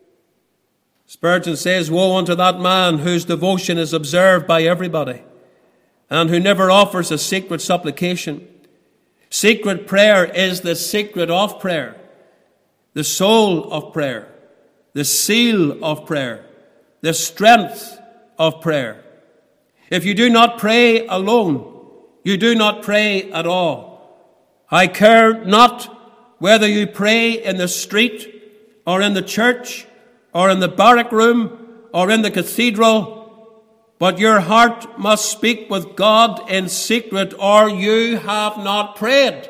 Spurgeon says, woe unto that man whose devotion is observed by everybody, and who never offers a secret supplication. Secret prayer is the secret of prayer, the soul of prayer, the seal of prayer, the strength of prayer. If you do not pray alone, you do not pray at all. I care not whether you pray in the street or in the church or in the barrack room or in the cathedral, but your heart must speak with God in secret, or you have not prayed.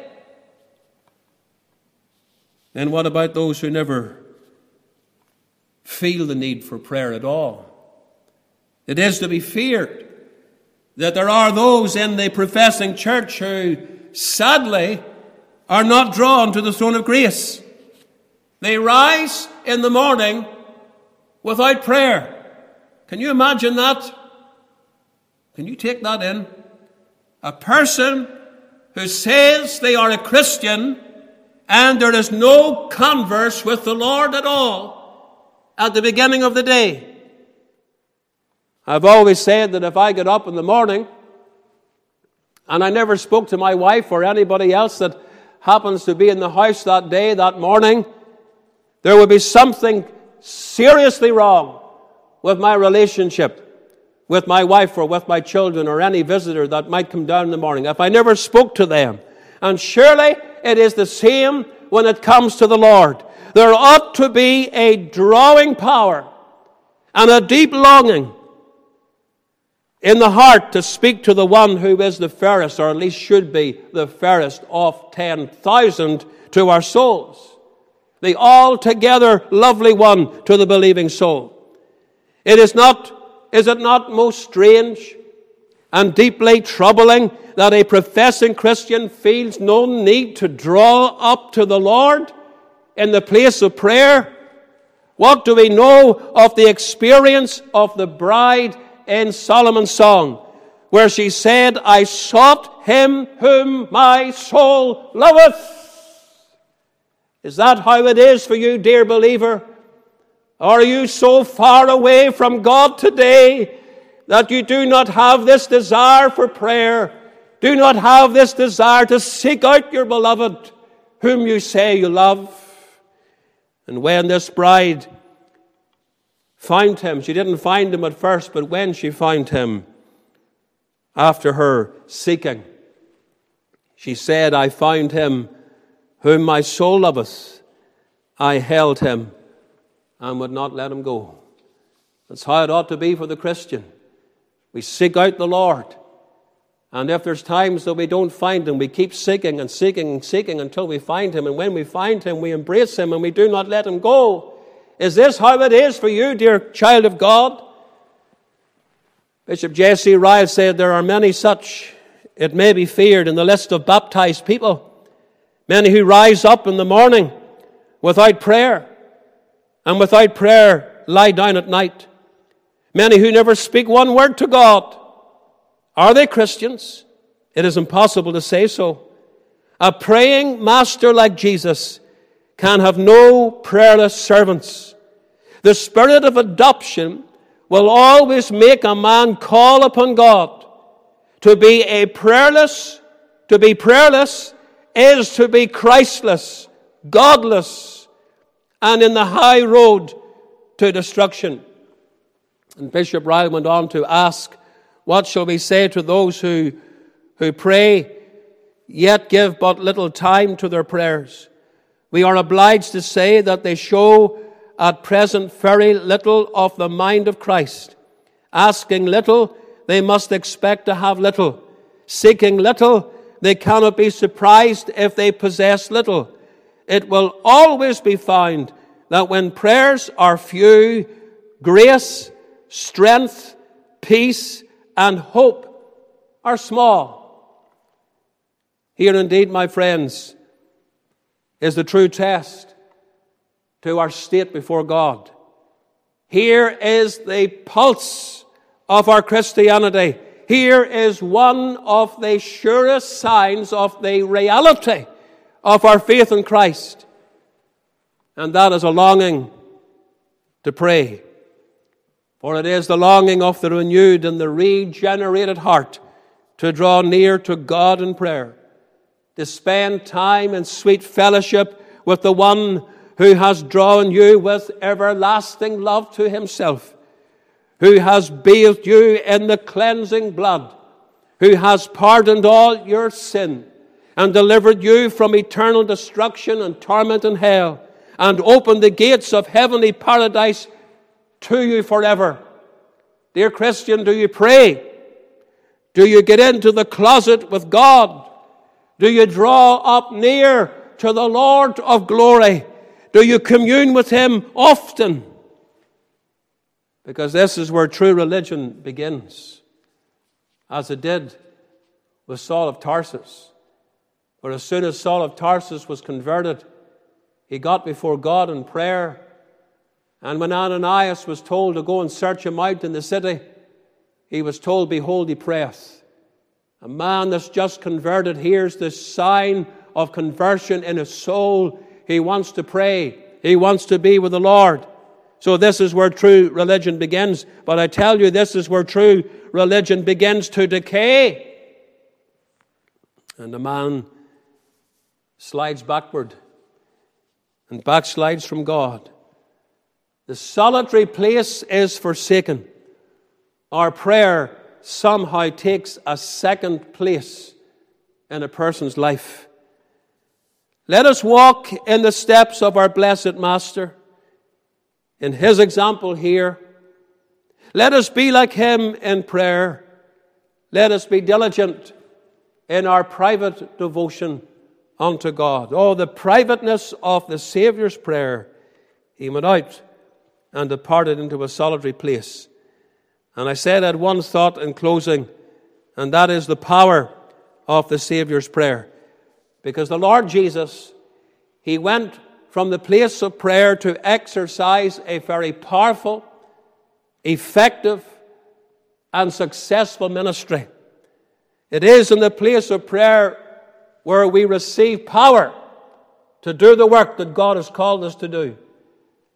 And what about those who never feel the need for prayer at all? It is to be feared that there are those in the professing church who, sadly, are not drawn to the throne of grace. They rise in the morning without prayer. Can you imagine that? Can you take that in? A person who says they are a Christian and there is no converse with the Lord at all at the beginning of the day. I've always said that if I get up in the morning and I never spoke to my wife or anybody else that happens to be in the house that day, that morning, there would be something seriously wrong with my relationship with my wife or with my children or any visitor that might come down in the morning if I never spoke to them. And surely it is the same when it comes to the Lord. There ought to be a drawing power and a deep longing in the heart to speak to the one who is the fairest, or at least should be the fairest of ten thousand to our souls. The altogether lovely one to the believing soul. It is not, is it not most strange and deeply troubling that a professing Christian feels no need to draw up to the Lord in the place of prayer? What do we know of the experience of the bride in Solomon's song, where she said, I sought him whom my soul loveth? Is that how it is for you, dear believer? Are you so far away from God today that you do not have this desire for prayer, do not have this desire to seek out your beloved whom you say you love? And when this bride found him, she didn't find him at first, but when she found him, after her seeking, she said, I found him whom my soul loveth. I held him and would not let him go. That's how it ought to be for the Christian. We seek out the Lord. And if there's times that we don't find him, we keep seeking and seeking and seeking until we find him. And when we find him, we embrace him and we do not let him go. Is this how it is for you, dear child of God? Bishop J C Ryle said there are many such, it may be feared, in the list of baptized people. Many who rise up in the morning without prayer, and without prayer lie down at night. Many who never speak one word to God. Are they Christians? It is impossible to say so. A praying master like Jesus can have no prayerless servants. The spirit of adoption will always make a man call upon God. To be a prayerless, to be prayerless is to be Christless, godless, and in the high road to destruction. And Bishop Ryle went on to ask, what shall we say to those who, who pray, yet give but little time to their prayers? We are obliged to say that they show at present very little of the mind of Christ. Asking little, they must expect to have little. Seeking little, they cannot be surprised if they possess little. It will always be found that when prayers are few, grace, strength, peace, and hope are small. Here indeed, my friends, is the true test to our state before God. Here is the pulse of our Christianity. Here is one of the surest signs of the reality of our faith in Christ. And that is a longing to pray. For it is the longing of the renewed and the regenerated heart to draw near to God in prayer, to spend time in sweet fellowship with the one who has drawn you with everlasting love to himself, who has bathed you in the cleansing blood, who has pardoned all your sin and delivered you from eternal destruction and torment in hell, and opened the gates of heavenly paradise to you forever. Dear Christian, do you pray? Do you get into the closet with God? Do you draw up near to the Lord of glory? Do you commune with him often? Because this is where true religion begins, as it did with Saul of Tarsus. For as soon as Saul of Tarsus was converted, he got before God in prayer. And when Ananias was told to go and search him out in the city, he was told, behold, he prayeth. A man that's just converted hears this sign of conversion in his soul. He wants to pray. He wants to be with the Lord. So this is where true religion begins. But I tell you, this is where true religion begins to decay. And the man slides backward and backslides from God. The solitary place is forsaken. Our prayer somehow takes a second place in a person's life. Let us walk in the steps of our blessed Master, in his example here. Let us be like him in prayer. Let us be diligent in our private devotion unto God. Oh, the privateness of the Saviour's prayer. He went out and departed into a solitary place. And I said I had one thought in closing, and that is the power of the Saviour's prayer. Because the Lord Jesus, he went from the place of prayer to exercise a very powerful, effective, and successful ministry. It is in the place of prayer where we receive power to do the work that God has called us to do.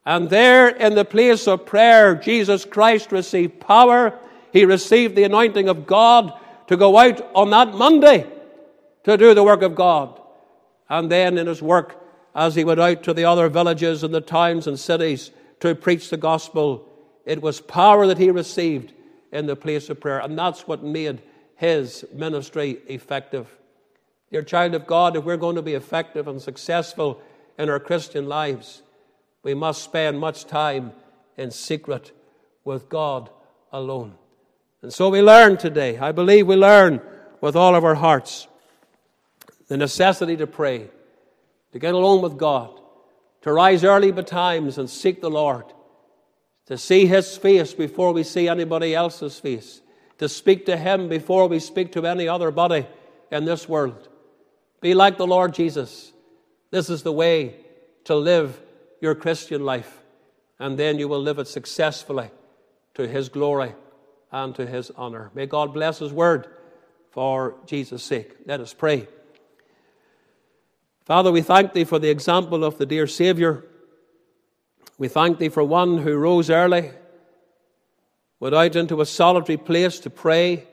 And there in the place of prayer, Jesus Christ received power. He received the anointing of God to go out on that Monday to do the work of God. And then in his work, as he went out to the other villages and the towns and cities to preach the gospel, it was power that he received in the place of prayer. And that's what made his ministry effective. Dear child of God, if we're going to be effective and successful in our Christian lives, we must spend much time in secret with God alone. And so we learn today, I believe we learn with all of our hearts, the necessity to pray, to get alone with God, to rise early betimes and seek the Lord, to see his face before we see anybody else's face, to speak to him before we speak to any other body in this world. Be like the Lord Jesus. This is the way to live your Christian life, and then you will live it successfully to his glory and to his honor. May God bless his word for Jesus' sake. Let us pray. Father, we thank thee for the example of the dear Savior. We thank thee for one who rose early, went out into a solitary place to pray,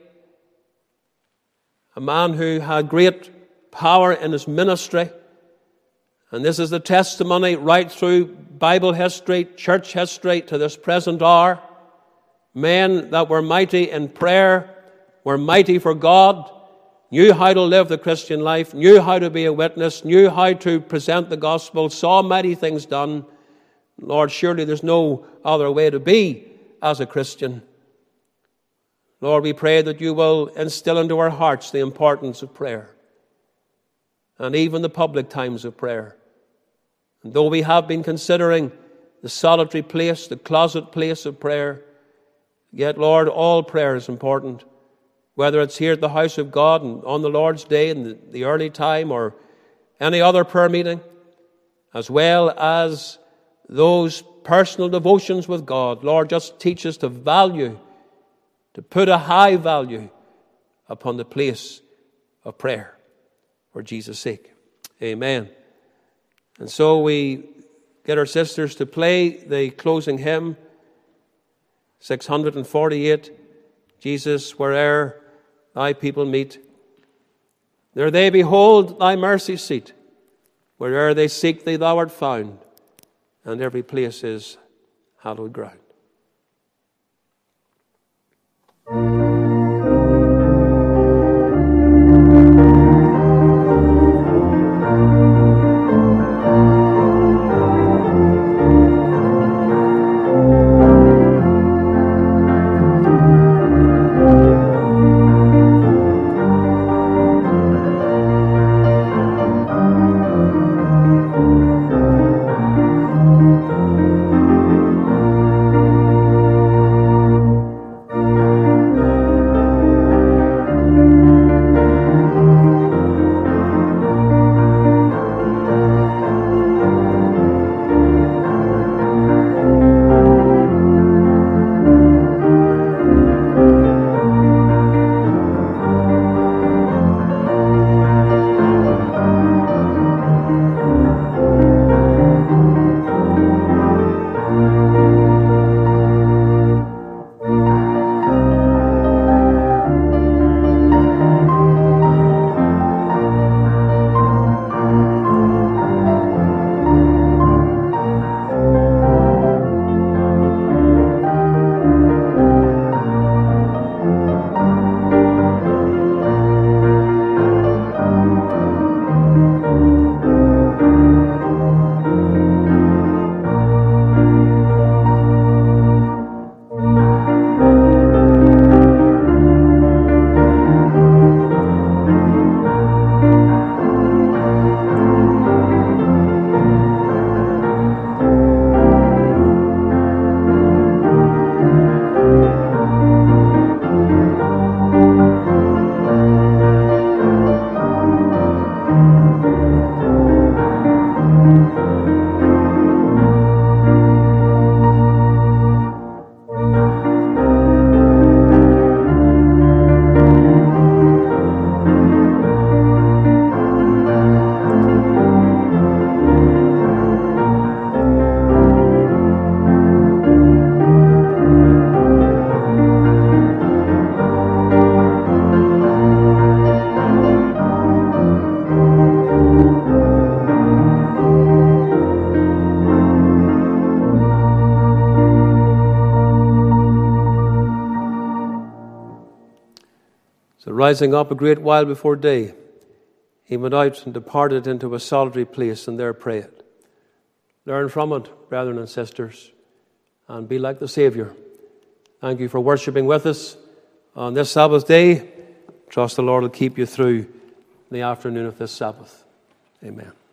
a man who had great power in his ministry. And this is the testimony right through Bible history, church history to this present hour. Men that were mighty in prayer, were mighty for God, knew how to live the Christian life, knew how to be a witness, knew how to present the gospel, saw mighty things done. Lord, surely there's no other way to be as a Christian. Lord, we pray that you will instill into our hearts the importance of prayer, and even the public times of prayer. And though we have been considering the solitary place, the closet place of prayer, yet, Lord, all prayer is important, whether it's here at the house of God and on the Lord's Day in the, the early time or any other prayer meeting, as well as those personal devotions with God. Lord, just teach us to value, to put a high value upon the place of prayer for Jesus' sake. Amen. And so we get our sisters to play the closing hymn, six hundred forty-eight, Jesus, where'er thy people meet, there they behold thy mercy seat. Where'er they seek thee, thou art found, and every place is hallowed ground. So rising up a great while before day, he went out and departed into a solitary place, and there prayed. Learn from it, brethren and sisters, and be like the Saviour. Thank you for worshipping with us on this Sabbath day. Trust the Lord will keep you through the afternoon of this Sabbath. Amen.